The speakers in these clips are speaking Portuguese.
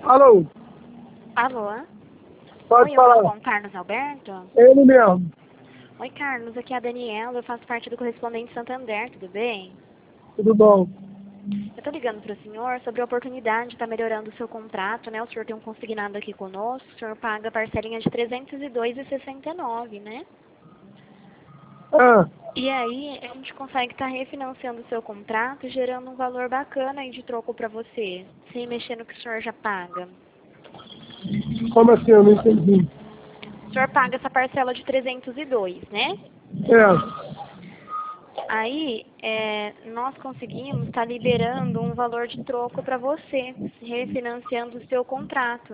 Alô? Alô? Pode Oi, eu falar. falo com o Carlos Alberto? É ele mesmo. Oi, Carlos, aqui é a Daniela, eu faço parte do Correspondente Santander, tudo bem? Tudo bom? Eu tô ligando para o senhor sobre a oportunidade de estar melhorando o seu contrato, né? O senhor tem um consignado aqui conosco, o senhor paga a parcelinha de R$ 302,69, né? Ah, E aí, a gente consegue estar refinanciando o seu contrato, gerando um valor bacana aí de troco para você, sem mexer no que o senhor já paga. como assim? Eu não entendi. O senhor paga essa parcela de 302, né? É. Aí, nós conseguimos estar liberando um valor de troco para você, refinanciando o seu contrato.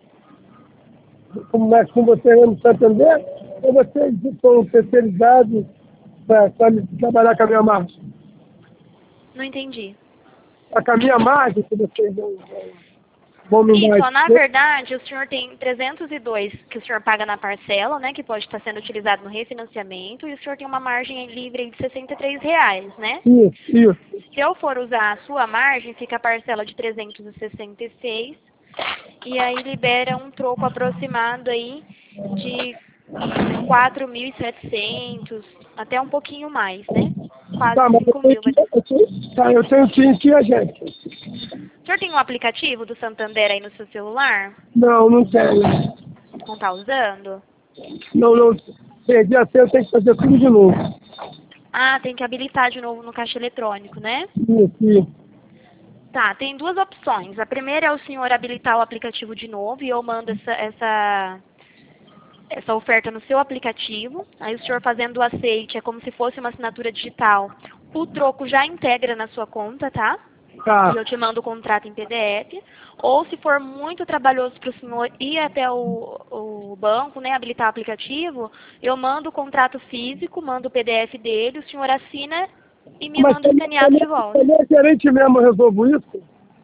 Mas com você no Santander, ou vocês são especializados para trabalhar com a minha margem? Não entendi. Com a minha margem que vocês vão me dar? Isso, ó, na verdade, o senhor tem 302 que o senhor paga na parcela, né, que pode estar sendo utilizado no refinanciamento, e o senhor tem uma margem livre aí de R$ 63, né? Isso. Se eu for usar a sua margem, fica a parcela de 366, e aí libera um troco aproximado aí de 4.700, até um pouquinho mais, né? Quase Tá, mas 5 mil. eu tenho tinha agência. O senhor tem um aplicativo do Santander aí no seu celular? Não tenho. Não tá usando? Não. Perdi a senha, eu tenho que fazer tudo de novo. Ah, tem que habilitar de novo no caixa eletrônico, né? Isso. Tá, tem duas opções. A primeira é o senhor habilitar o aplicativo de novo e eu mando essa oferta no seu aplicativo. Aí o senhor fazendo o aceite, é como se fosse uma assinatura digital. O troco já integra na sua conta, tá? Tá. E eu te mando o contrato em PDF. Ou se for muito trabalhoso para o senhor ir até o banco, né, habilitar o aplicativo, eu mando o contrato físico, mando o PDF dele, o senhor assina e me Mas manda escaneado de volta. também é gerente mesmo, eu resolvo isso?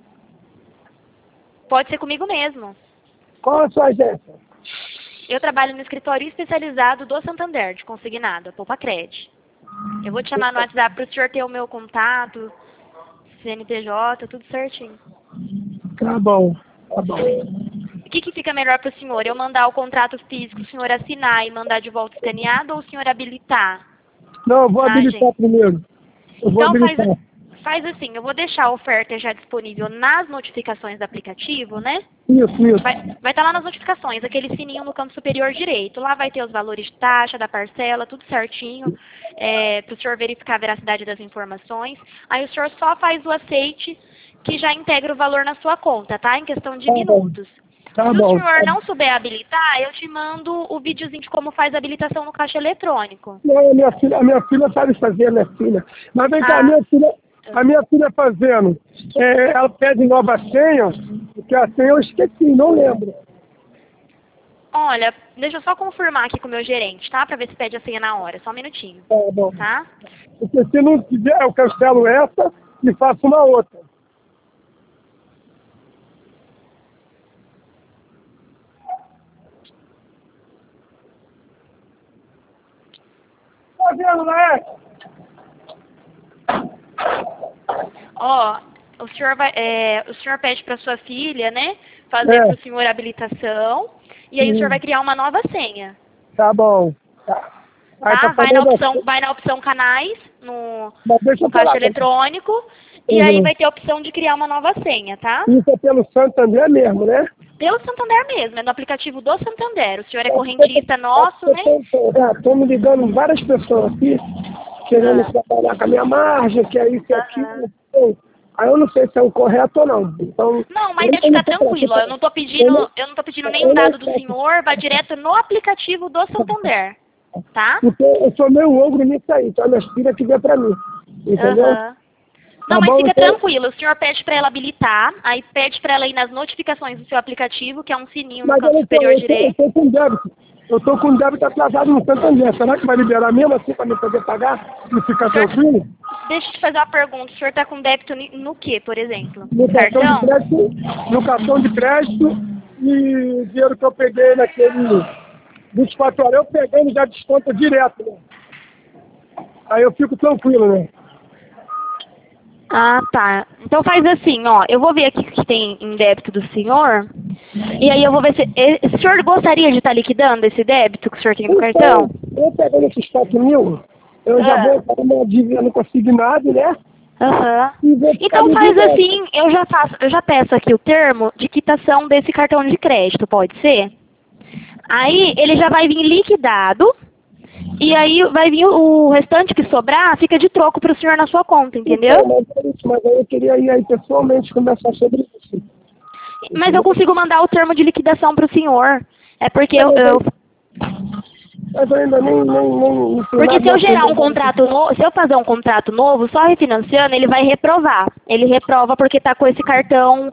Pode ser comigo mesmo. Qual a sua agência? Eu trabalho no escritório especializado do Santander, de consignado, a Poupa Cred. Eu vou te chamar no WhatsApp para o senhor ter o meu contato, CNPJ, tudo certinho. Tá bom. O que fica melhor para o senhor? Eu mandar o contrato físico, o senhor assinar e mandar de volta escaneado, ou o senhor habilitar Não, eu vou na habilitar agência? primeiro. Eu vou Então habilitar. faz assim, eu vou deixar a oferta já disponível nas notificações do aplicativo, né? Isso. Vai estar lá nas notificações, aquele sininho no canto superior direito. Lá vai ter os valores de taxa, da parcela, tudo certinho, para o senhor verificar a veracidade das informações. Aí o senhor só faz o aceite, que já integra o valor na sua conta, tá? Em questão de Tá bom. minutos. Tá Se o bom. senhor não souber habilitar, eu te mando o videozinho de como faz a habilitação no caixa eletrônico. Não, a minha filha sabe fazer, minha filha. Mas vem cá, Ah, a minha filha fazendo, ela pede nova senha, porque a senha eu esqueci, não lembro. olha, deixa eu só confirmar aqui com o meu gerente, tá? Pra ver se pede a senha na hora. Só um minutinho, Tá bom. tá? Porque se não tiver, eu cancelo essa e faço uma outra. Tá vendo, né? Ó, o senhor pede para sua filha, né, fazer para o senhor a habilitação, e aí o senhor vai criar uma nova senha, Tá bom. Tá. Aí tá? tá falando Vai na opção canais, no, mas deixa no eu falar. caixa eletrônico, e aí vai ter a opção de criar uma nova senha, tá? Isso é pelo Santander mesmo, né? Pelo Santander mesmo, é no aplicativo do Santander. O senhor é correntista nosso, né? Estou me ligando várias pessoas aqui, querendo Ah. trabalhar com a minha margem, que é isso e Aham. aquilo. Aí eu não sei se é o correto ou não. Então, Não, mas pode ficar tranquilo, ó, eu não tô pedindo nenhum dado do senhor, vai direto no aplicativo do Santander, tá? porque eu sou meio ogro nisso aí, então a minha filha que vê pra mim. Entendeu? Aham. Não, Tá mas bom, fica então, tranquilo, o senhor pede para ela habilitar, aí pede para ela ir nas notificações do seu aplicativo, que é um sininho no mas canto superior eu direito. tô com débito. Eu tô com débito atrasado no Santander. Será que vai liberar mesmo assim para me poder pagar e ficar Senhor, tranquilo? deixa eu te fazer uma pergunta, o senhor está com débito no que, por exemplo? No cartão de Cartão? crédito, no cartão de crédito e o dinheiro que eu peguei naquele 24 horas, eu pegando já desconta direto, né? Aí eu fico tranquilo, né? Ah, tá. Então faz assim, ó, eu vou ver aqui o que tem em débito do senhor, e aí eu vou ver se... O senhor gostaria de estar liquidando esse débito que o senhor tem no cartão? Então, eu pegando esses 4 mil, eu já vou para uma dívida no consignado, né? Aham. E vou ficar Então faz liquidando. assim, eu já peço aqui o termo de quitação desse cartão de crédito, pode ser? Aí ele já vai vir liquidado, e aí vai vir o restante que sobrar, fica de troco para o senhor na sua conta, entendeu? Então, mas aí eu queria ir aí pessoalmente conversar sobre isso. Mas eu consigo mandar o termo de liquidação para o senhor. É porque Mas eu ainda nem fiz porque se eu nada gerar um sobre contrato novo, se eu fazer um contrato novo, só refinanciando, ele vai reprovar. Ele reprova porque está com esse cartão,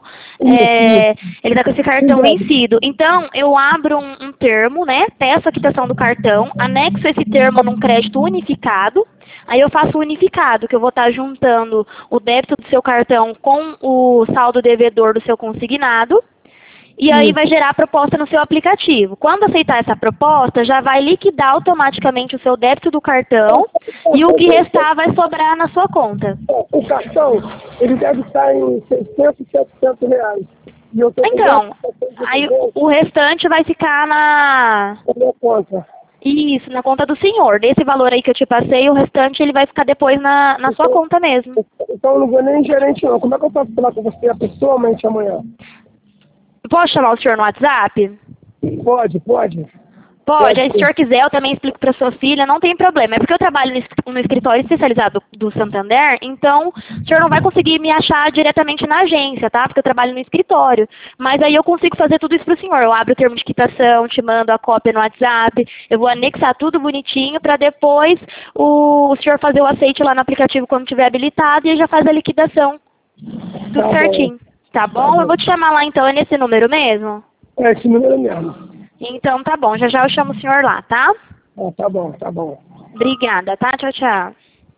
ele está com esse cartão vencido. Então, eu abro um termo, né? Peço a quitação do cartão, anexo esse termo num crédito unificado. Aí eu faço o unificado, que eu vou estar juntando o débito do seu cartão com o saldo devedor do seu consignado. E aí vai gerar a proposta no seu aplicativo. Quando aceitar essa proposta, já vai liquidar automaticamente o seu débito do cartão e o que restar vai sobrar na sua conta. O cartão, ele deve estar em 600, 700 reais. E eu tô Então, aí o restante vai ficar na minha conta. Isso, na conta do senhor. Desse valor aí que eu te passei, o restante ele vai ficar depois na sua conta mesmo. Então eu não vou nem em gerente não. Como é que eu posso falar com você pessoalmente amanhã? Posso chamar o senhor no WhatsApp? Pode. Pode, aí se o senhor quiser, eu também explico para sua filha, não tem problema. É porque eu trabalho no escritório especializado do Santander, então o senhor não vai conseguir me achar diretamente na agência, tá? Porque eu trabalho no escritório. Mas aí eu consigo fazer tudo isso para o senhor. Eu abro o termo de quitação, te mando a cópia no WhatsApp, eu vou anexar tudo bonitinho para depois o senhor fazer o aceite lá no aplicativo quando tiver habilitado e aí já faz a liquidação. Tudo certinho. Tá bom? Eu vou te chamar lá então, é nesse número mesmo? É esse número mesmo. Então tá bom, já eu chamo o senhor lá, tá? Tá bom. Obrigada, tá? Tchau, tchau.